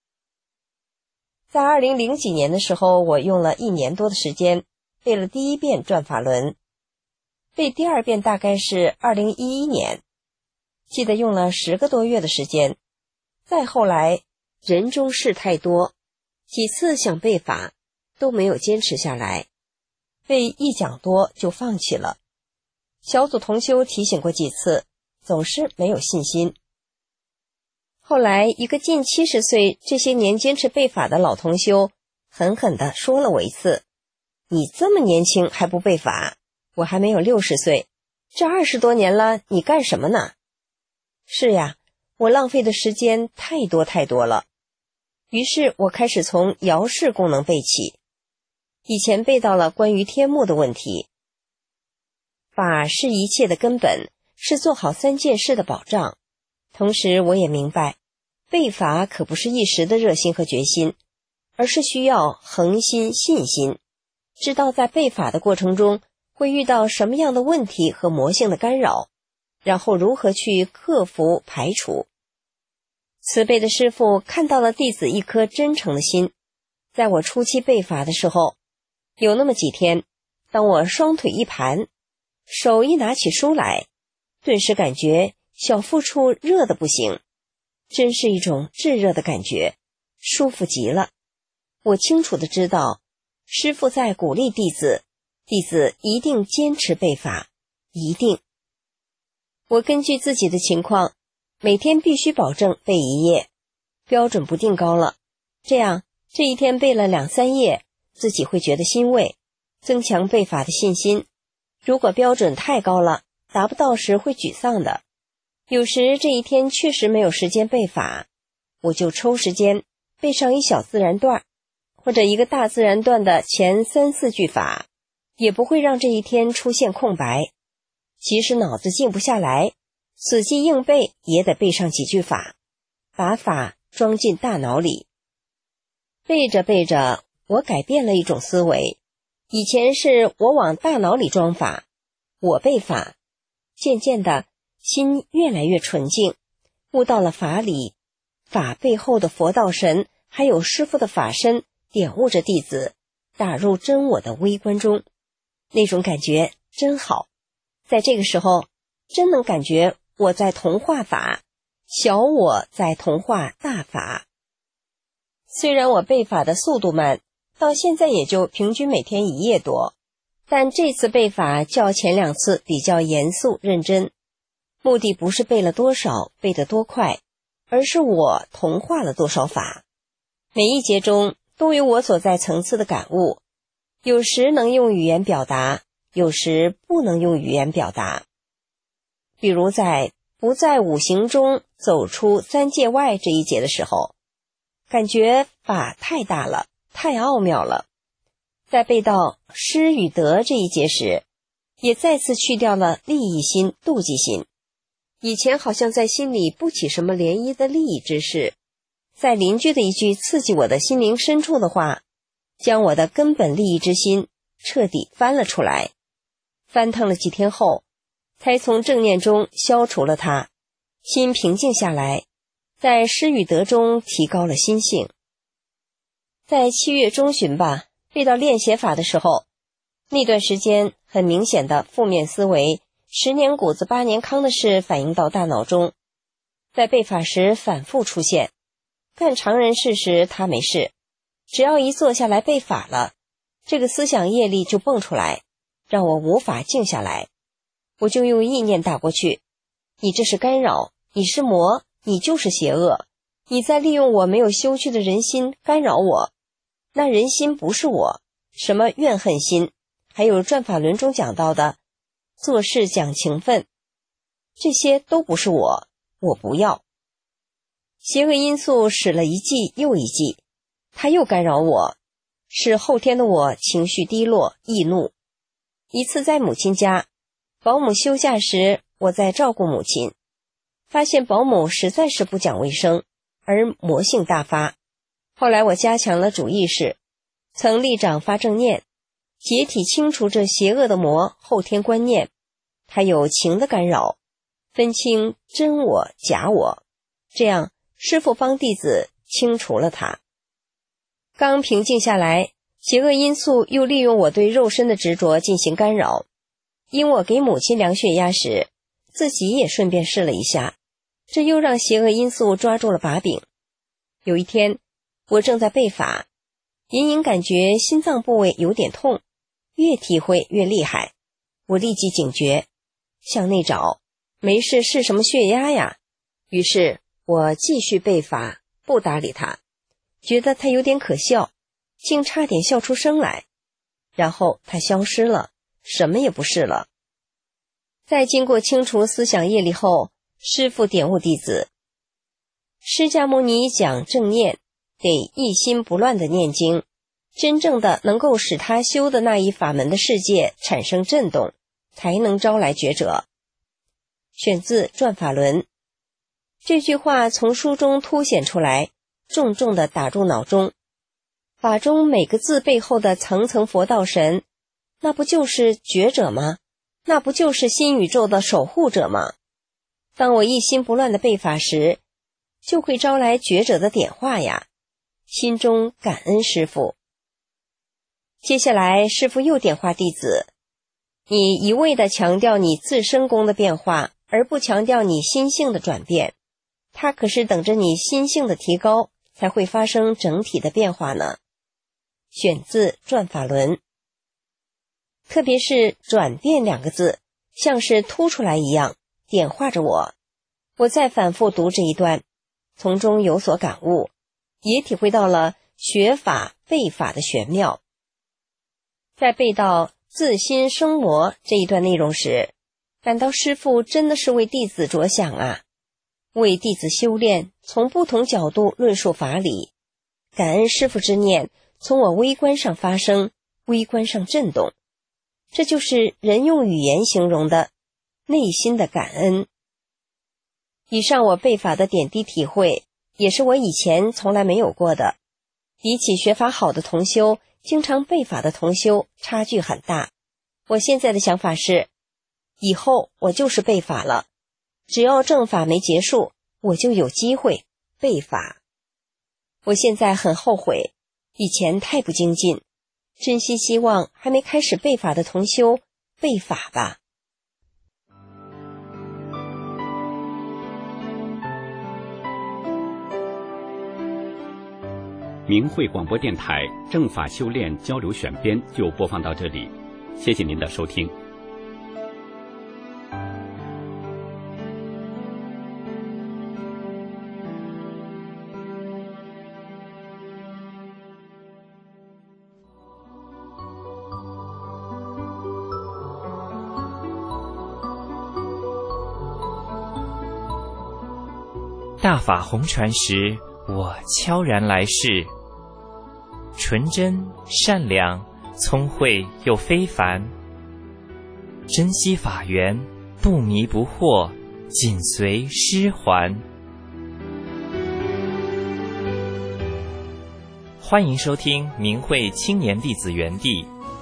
在二零零几年的时候，我用了一年多的时间背了第一遍转法轮，背第二遍大概是二零一一年，记得用了十个多月的时间。再后来人中事太多，几次想背法都没有坚持下来，背一讲多就放弃了。小组同修提醒过几次，总是没有信心。后来一个近七十岁这些年坚持背法的老同修狠狠地说了我一次，你这么年轻还不背法，我还没有六十岁，这二十多年了你干什么呢？是呀， 我浪费的时间太多太多了。于是我开始从爻式功能背起，以前背到了关于天目的问题。法是一切的根本，是做好三件事的保障。同时我也明白，背法可不是一时的热心和决心，而是需要恒心信心，知道在背法的过程中会遇到什么样的问题和魔性的干扰，然后如何去克服排除。慈悲的师父看到了弟子一颗真诚的心。在我初期背法的时候，有那么几天，当我双腿一盘，手一拿起书来，顿时感觉小腹处热得不行，真是一种炙热的感觉，舒服极了。我清楚地知道，师父在鼓励弟子，弟子一定坚持背法，一定。我根据自己的情况，每天必须保证背一页，标准不定高了，这样这一天背了两三页，自己会觉得欣慰，增强背法的信心。如果标准太高了，达不到时会沮丧的。有时这一天确实没有时间背法，我就抽时间背上一小自然段，或者一个大自然段的前三四句法，也不会让这一天出现空白。即使脑子静不下来，死记硬背也得背上几句法，把法装进大脑里。背着背着，我改变了一种思维。以前是我往大脑里装法，我背法，渐渐的心越来越纯净，悟到了法理，法背后的佛道神还有师父的法身点悟着弟子，打入真我的微观中，那种感觉真好。在这个时候，真能感觉我在同化法，小我在同化大法。虽然我背法的速度慢，到现在也就平均每天一页多，但这次背法较前两次比较严肃认真，目的不是背了多少，背得多快，而是我同化了多少法。每一节中都有我所在层次的感悟，有时能用语言表达，有时不能用语言表达。比如在不在五行中走出三界外这一节的时候，感觉法太大了，太奥妙了。在背到失与得这一节时，也再次去掉了利益心、妒忌心。以前好像在心里不起什么涟漪的利益之事，在邻居的一句刺激我的心灵深处的话，将我的根本利益之心彻底翻了出来。翻腾了几天后，才从正念中消除了它，心平静下来，在失与得中提高了心性。在七月中旬吧，背到练写法的时候，那段时间很明显的负面思维，十年谷子八年糠的事反映到大脑中，在背法时反复出现。干常人事时他没事，只要一坐下来背法了，这个思想业力就蹦出来，让我无法静下来。我就用意念打过去，你这是干扰，你是魔，你就是邪恶，你在利用我没有修去的人心干扰我。那人心不是我，什么怨恨心，还有转法轮中讲到的做事讲情分，这些都不是我，我不要。邪恶因素使了一季又一季，它又干扰我，使后天的我情绪低落易怒。一次在母亲家，保姆休假时，我在照顾母亲，发现保姆实在是不讲卫生，而魔性大发。后来我加强了主意识，曾立掌发正念，解体清除这邪恶的魔后天观念，还有情的干扰，分清真我假我，这样师父帮弟子清除了它。刚平静下来，邪恶因素又利用我对肉身的执着进行干扰。因我给母亲量血压时，自己也顺便试了一下，这又让邪恶因素抓住了把柄。有一天，我正在背法，隐隐感觉心脏部位有点痛，越体会越厉害。我立即警觉，向内找，没事是什么血压呀？于是我继续背法，不搭理他，觉得他有点可笑，竟差点笑出声来。然后他消失了，什么也不是了。在经过清除思想业力后，师父点悟弟子， 释迦牟尼讲正念，得一心不乱的念经，真正的能够使他修的那一法门的世界产生震动，才能招来觉者。选自《转法轮》。这句话从书中凸显出来，重重地打入脑中。法中每个字背后的层层佛道神，那不就是觉者吗？那不就是新宇宙的守护者吗？当我一心不乱的背法时，就会招来觉者的点化呀，心中感恩师父。接下来师父又点化弟子，你一味地强调你自身功的变化，而不强调你心性的转变，它可是等着你心性的提高，才会发生整体的变化呢。选自《转法轮》。特别是转变两个字，像是凸出来一样，点化着我。我再反复读这一段，从中有所感悟，也体会到了学法背法的玄妙。在背到自心生罗这一段内容时，感到师父真的是为弟子着想啊，为弟子修炼，从不同角度论述法理。感恩师父之念从我微观上发生，微观上震动，这就是人用语言形容的内心的感恩。以上我背法的点滴体会，也是我以前从来没有过的。比起学法好的同修，经常背法的同修差距很大。我现在的想法是，以后我就是背法了，只要正法没结束，我就有机会背法。我现在很后悔，以前太不精进，真心希望还没开始背法的同修背法吧。 明慧广播电台正法修炼交流选编就播放到这里，谢谢您的收听。 大法红传时，我悄然来世，纯真善良，聪慧又非凡，珍惜法缘，不迷不惑，紧随师还。欢迎收听明慧青年弟子园地。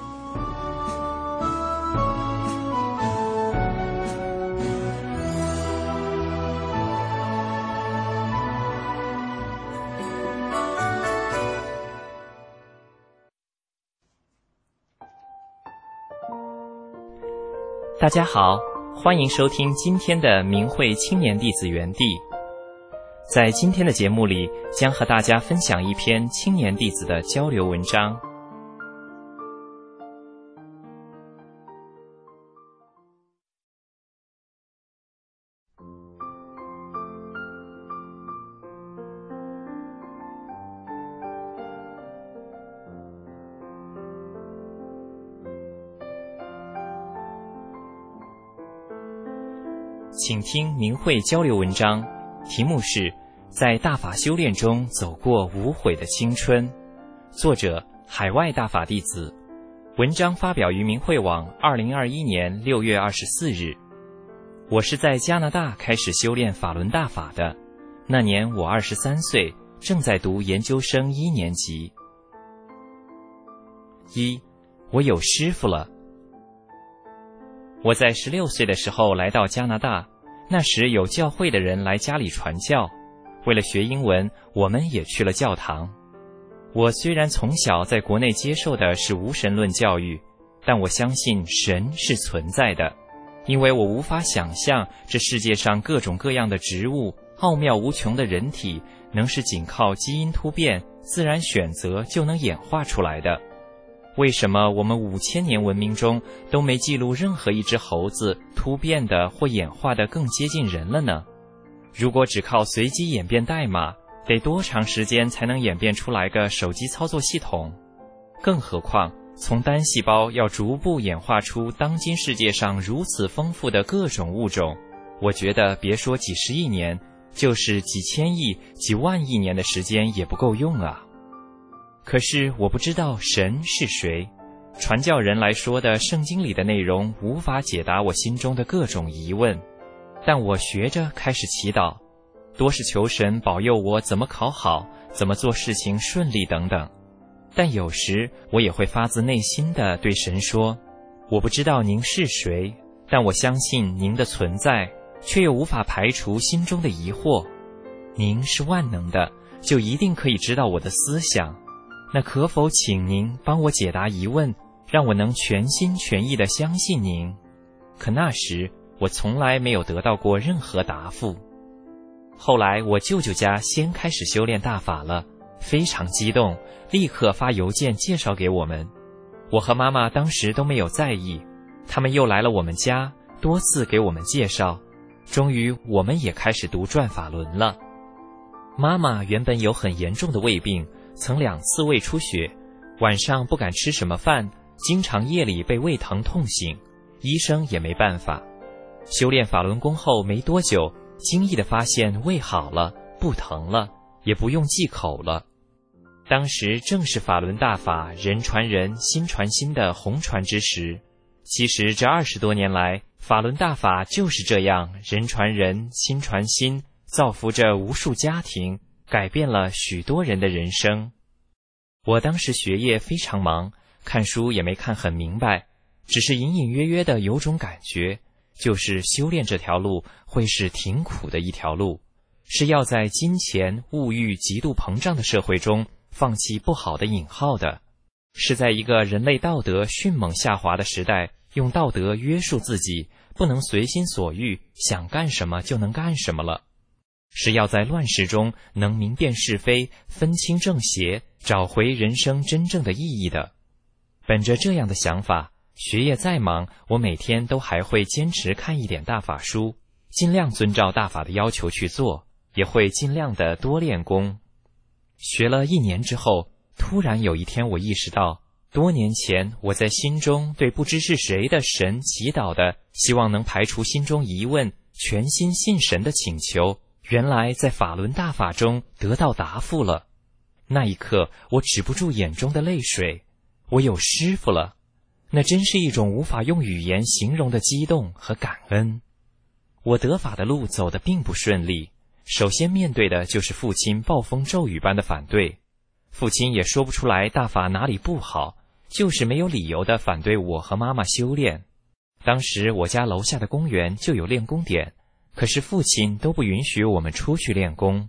大家好，欢迎收听今天的明慧青年弟子园地。在今天的节目里，将和大家分享一篇青年弟子的交流文章。请听明慧交流文章，题目是在大法修炼中走过无悔的青春，作者海外大法弟子，文章发表于明慧网二零二一年六月二十四日。我是在加拿大开始修炼法轮大法的，那年我二十三岁，正在读研究生一年级。一，我有师父了。我在十六岁的时候来到加拿大，那时有教会的人来家里传教，为了学英文，我们也去了教堂。我虽然从小在国内接受的是无神论教育，但我相信神是存在的，因为我无法想象这世界上各种各样的植物，奥妙无穷的人体，能是仅靠基因突变、自然选择就能演化出来的。为什么我们五千年文明中都没记录任何一只猴子突变的或演化的更接近人了呢？如果只靠随机演变代码，得多长时间才能演变出来个手机操作系统？更何况从单细胞要逐步演化出当今世界上如此丰富的各种物种，我觉得别说几十亿年， 就是几千亿、几万亿年的时间也不够用啊。可是我不知道神是谁，传教人来说的圣经里的内容无法解答我心中的各种疑问，但我学着开始祈祷，多是求神保佑我怎么考好，怎么做事情顺利等等。但有时我也会发自内心地对神说，我不知道您是谁，但我相信您的存在，却又无法排除心中的疑惑。您是万能的，就一定可以知道我的思想，那可否请您帮我解答疑问，让我能全心全意地相信您？可那时我从来没有得到过任何答复。后来我舅舅家先开始修炼大法了，非常激动，立刻发邮件介绍给我们。我和妈妈当时都没有在意，他们又来了我们家，多次给我们介绍，终于我们也开始读转法轮了。妈妈原本有很严重的胃病，曾两次胃出血，晚上不敢吃什么饭，经常夜里被胃疼痛醒，医生也没办法。修炼法轮功后没多久，惊异地发现胃好了，不疼了，也不用忌口了。当时正是法轮大法人传人心传心的红传之时。其实这二十多年来，法轮大法就是这样人传人心传心，造福着无数家庭，改变了许多人的人生。我当时学业非常忙，看书也没看很明白，只是隐隐约约的有种感觉，就是修炼这条路会是挺苦的一条路，是要在金钱、物欲极度膨胀的社会中放弃不好的引号的，是在一个人类道德迅猛下滑的时代，用道德约束自己，不能随心所欲，想干什么就能干什么了，是要在乱世中能明辨是非，分清正邪，找回人生真正的意义的。本着这样的想法，学业再忙，我每天都还会坚持看一点大法书，尽量遵照大法的要求去做，也会尽量的多练功。学了一年之后，突然有一天我意识到，多年前我在心中对不知是谁的神祈祷的，希望能排除心中疑问，全心信神的请求，原来在法轮大法中得到答复了。那一刻，我止不住眼中的泪水，我有师父了，那真是一种无法用语言形容的激动和感恩。我得法的路走得并不顺利，首先面对的就是父亲暴风骤雨般的反对。父亲也说不出来大法哪里不好，就是没有理由的反对我和妈妈修炼。当时我家楼下的公园就有练功点，可是父亲都不允许我们出去练功。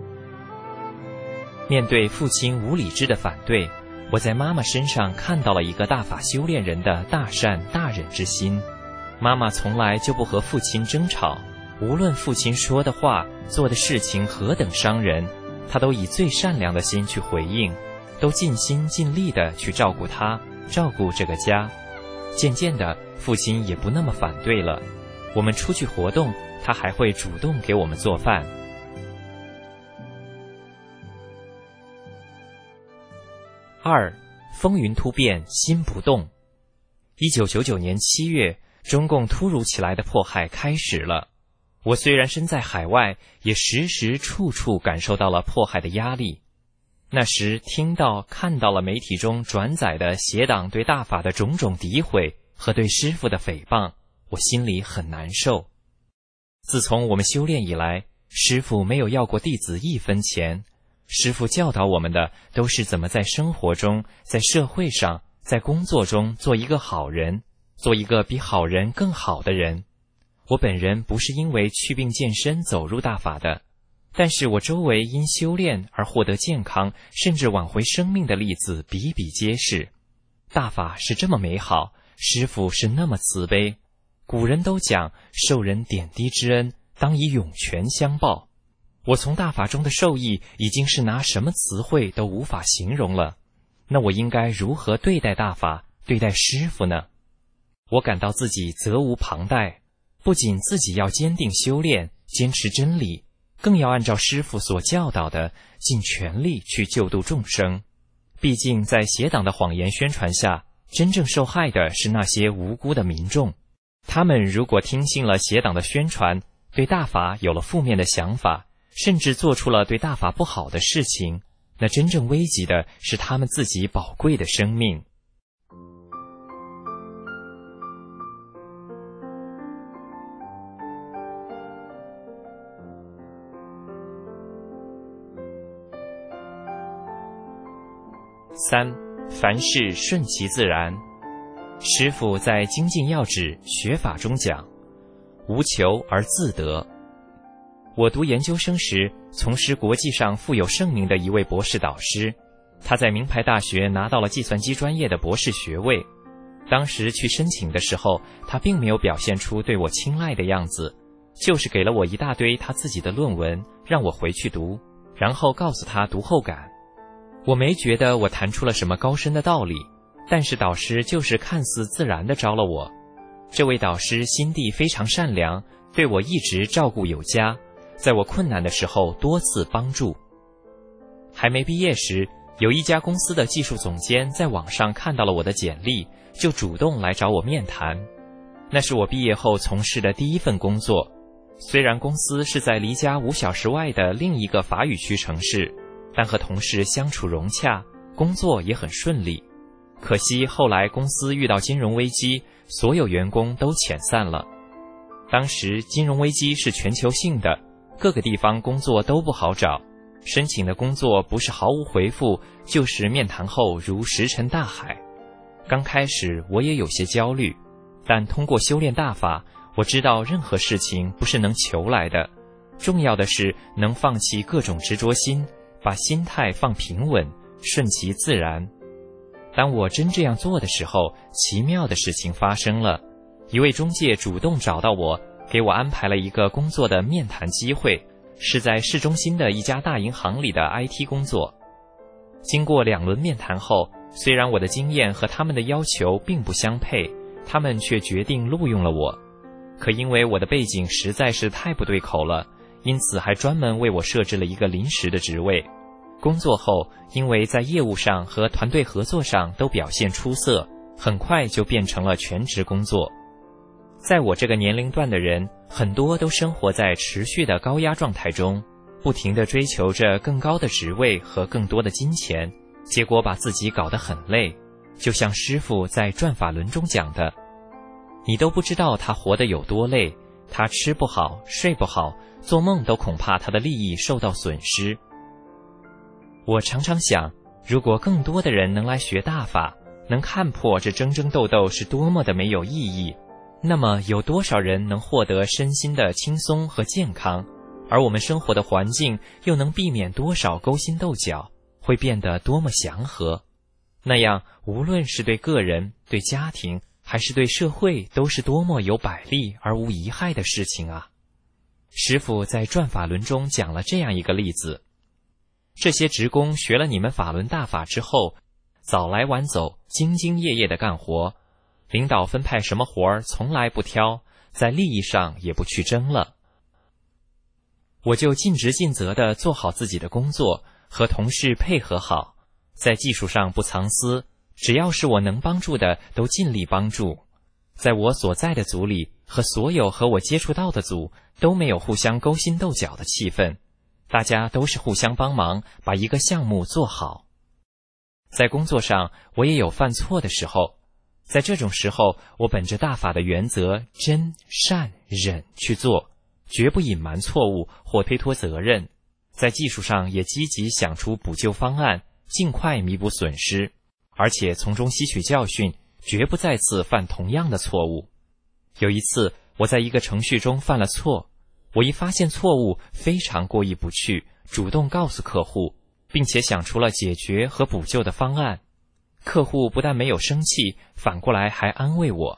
面对父亲无理智的反对，我在妈妈身上看到了一个大法修炼人的大善大忍之心。妈妈从来就不和父亲争吵，无论父亲说的话做的事情何等伤人，她都以最善良的心去回应，都尽心尽力地去照顾他，照顾这个家。渐渐的，父亲也不那么反对了，我们出去活动，他还会主动给我们做饭。二，风云突变，心不动。一九九九年七月，中共突如其来的迫害开始了。我虽然身在海外，也时时处处感受到了迫害的压力。那时听到看到了媒体中转载的邪党对大法的种种诋毁和对师父的诽谤，我心里很难受。自从我们修炼以来，师父没有要过弟子一分钱，师父教导我们的都是怎么在生活中，在社会上，在工作中做一个好人，做一个比好人更好的人。我本人不是因为祛病健身走入大法的，但是我周围因修炼而获得健康甚至挽回生命的例子比比皆是。大法是这么美好，师父是那么慈悲。古人都讲，受人点滴之恩，当以涌泉相报。我从大法中的受益已经是拿什么词汇都无法形容了，那我应该如何对待大法，对待师父呢？我感到自己责无旁贷，不仅自己要坚定修炼，坚持真理，更要按照师父所教导的，尽全力去救度众生。毕竟在邪党的谎言宣传下，真正受害的是那些无辜的民众。他们如果听信了邪党的宣传，对大法有了负面的想法， 甚至做出了对大法不好的事情，那真正危及的是他们自己宝贵的生命。三，凡事顺其自然。师父在精进要旨学法中讲，无求而自得。我读研究生时，从师国际上富有盛名的一位博士导师，他在名牌大学拿到了计算机专业的博士学位。当时去申请的时候，他并没有表现出对我青睐的样子，就是给了我一大堆他自己的论文，让我回去读，然后告诉他读后感。我没觉得我谈出了什么高深的道理，但是导师就是看似自然地招了我。这位导师心地非常善良，对我一直照顾有加，在我困难的时候多次帮助。还没毕业时，有一家公司的技术总监在网上看到了我的简历，就主动来找我面谈。那是我毕业后从事的第一份工作，虽然公司是在离家五小时外的另一个法语区城市，但和同事相处融洽，工作也很顺利。可惜后来公司遇到金融危机，所有员工都遣散了。当时金融危机是全球性的，各个地方工作都不好找，申请的工作不是毫无回复，就是面谈后如石沉大海。刚开始我也有些焦虑，但通过修炼大法，我知道任何事情不是能求来的，重要的是能放弃各种执着心，把心态放平稳，顺其自然。当我真这样做的时候，奇妙的事情发生了。一位中介主动找到我，给我安排了一个工作的面谈机会，是在市中心的一家大银行里的 I T 工作。经过两轮面谈后，虽然我的经验和他们的要求并不相配，他们却决定录用了我。可因为我的背景实在是太不对口了，因此还专门为我设置了一个临时的职位。工作后，因为在业务上和团队合作上都表现出色，很快就变成了全职工作。在我这个年龄段的人，很多都生活在持续的高压状态中，不停地追求着更高的职位和更多的金钱，结果把自己搞得很累。就像师父在转法轮中讲的，你都不知道他活得有多累，他吃不好，睡不好，做梦都恐怕他的利益受到损失。我常常想，如果更多的人能来学大法，能看破这争争斗斗是多么的没有意义，那么有多少人能获得身心的轻松和健康，而我们生活的环境又能避免多少勾心斗角，会变得多么祥和。那样无论是对个人、对家庭还是对社会，都是多么有百利而无一害的事情啊。师父在转法轮中讲了这样一个例子，这些职工学了你们法轮大法之后，早来晚走，兢兢业业地干活，领导分派什么活儿从来不挑，在利益上也不去争了。我就尽职尽责地做好自己的工作，和同事配合好，在技术上不藏私，只要是我能帮助的都尽力帮助。在我所在的组里和所有和我接触到的组都没有互相勾心斗角的气氛，大家都是互相帮忙，把一个项目做好。在工作上我也有犯错的时候，在这种时候我本着大法的原则真善忍去做，绝不隐瞒错误或推脱责任，在技术上也积极想出补救方案，尽快弥补损失，而且从中吸取教训，绝不再次犯同样的错误。有一次我在一个程序中犯了错，我一发现错误，非常过意不去，主动告诉客户，并且想出了解决和补救的方案。客户不但没有生气，反过来还安慰我。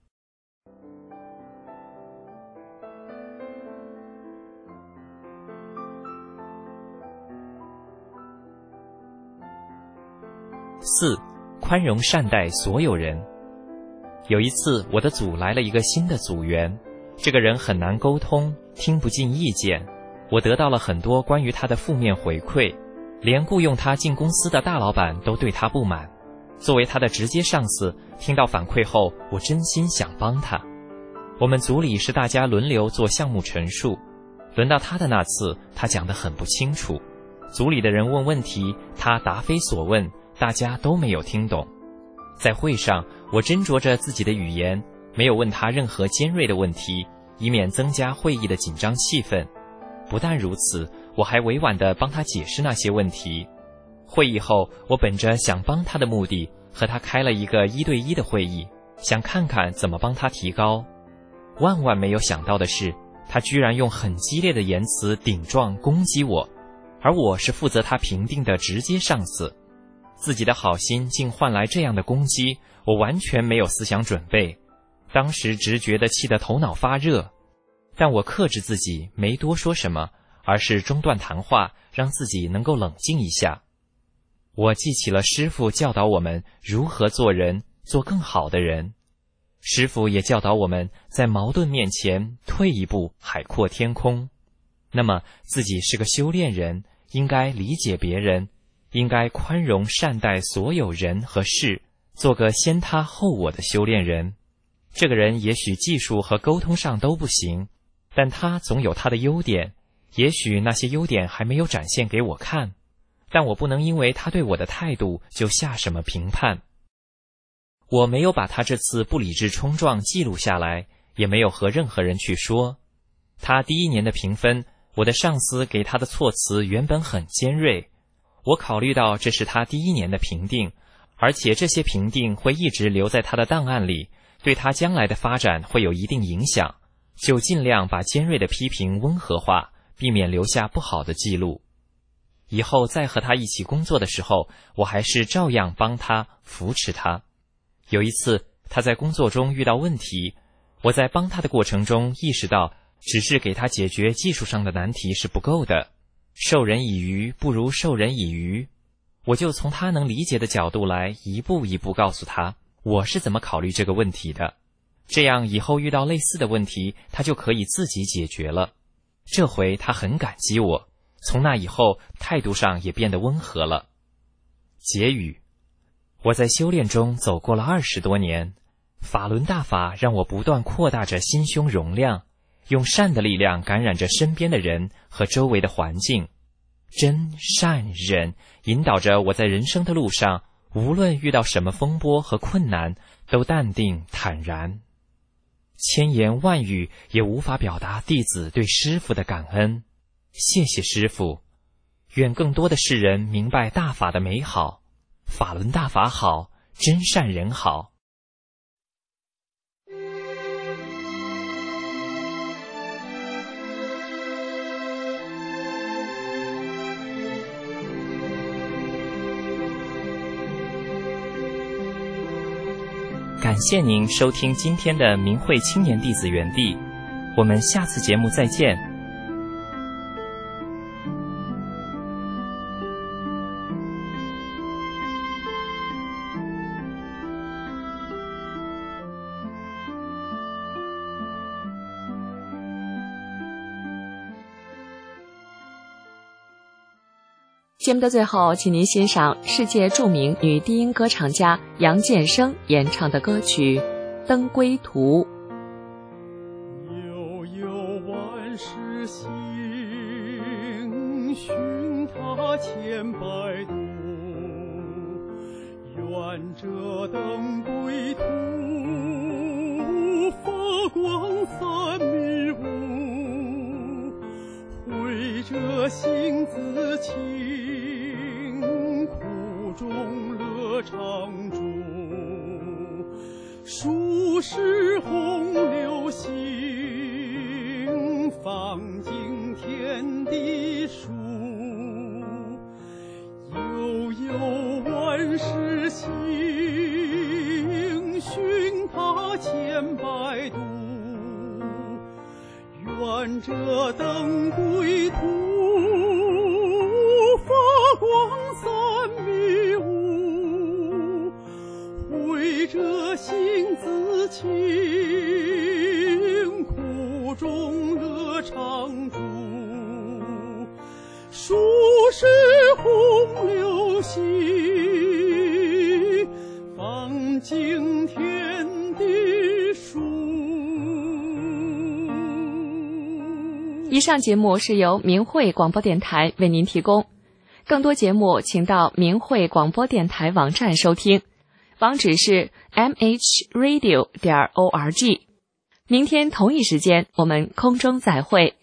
四，宽容善待所有人。有一次我的组来了一个新的组员，这个人很难沟通，听不进意见，我得到了很多关于他的负面回馈，连雇佣他进公司的大老板都对他不满。作为他的直接上司，听到反馈后，我真心想帮他。我们组里是大家轮流做项目陈述， 轮到他的那次，他讲得很不清楚，组里的人问问题，他答非所问，大家都没有听懂。在会上，我斟酌着自己的语言，没有问他任何尖锐的问题，以免增加会议的紧张气氛。不但如此，我还委婉地帮他解释那些问题。会议后，我本着想帮他的目的，和他开了一个一对一的会议，想看看怎么帮他提高。万万没有想到的是，他居然用很激烈的言辞顶撞攻击我，而我是负责他评定的直接上司。自己的好心竟换来这样的攻击，我完全没有思想准备，当时只觉得气得头脑发热。但我克制自己，没多说什么，而是中断谈话，让自己能够冷静一下。我记起了师父教导我们如何做人，做更好的人。师父也教导我们在矛盾面前退一步，海阔天空。那么自己是个修炼人，应该理解别人，应该宽容善待所有人和事，做个先他后我的修炼人。这个人也许技术和沟通上都不行，但他总有他的优点，也许那些优点还没有展现给我看，但我不能因为他对我的态度就下什么评判。我没有把他这次不理智冲撞记录下来，也没有和任何人去说。他第一年的评分，我的上司给他的措辞原本很尖锐，我考虑到这是他第一年的评定，而且这些评定会一直留在他的档案里，对他将来的发展会有一定影响，就尽量把尖锐的批评温和化，避免留下不好的记录。以后再和他一起工作的时候，我还是照样帮他，扶持他。有一次，他在工作中遇到问题，我在帮他的过程中意识到，只是给他解决技术上的难题是不够的，授人以鱼不如授人以渔。我就从他能理解的角度来一步一步告诉他，我是怎么考虑这个问题的，这样以后遇到类似的问题，他就可以自己解决了。这回他很感激我，从那以后态度上也变得温和了。结语：我在修炼中走过了二十多年，法轮大法让我不断扩大着心胸容量，用善的力量感染着身边的人和周围的环境。真善忍引导着我在人生的路上，无论遇到什么风波和困难，都淡定坦然。千言万语也无法表达弟子对师父的感恩。谢谢师父，愿更多的世人明白大法的美好。法轮大法好，真善人好。感谢您收听今天的明慧青年弟子园地，我们下次节目再见。 节目的最后，请您欣赏世界著名女低音歌唱家杨建生演唱的歌曲《登归途》。 悠悠万世行，寻他千百度，愿这登归途，发光三迷雾，绘着心自清，中乐常驻，数十洪流行，放尽天地数，悠悠万世行，寻他千百度，愿这登归途，发光三迷雾，绘着心自清，苦中乐常驻，数十洪流行，放尽天地数。 以上节目是由明慧广播电台为您提供，更多节目请到明慧广播电台网站收听，网址是 m h radio 点 org。明天同一时间我们空中再会。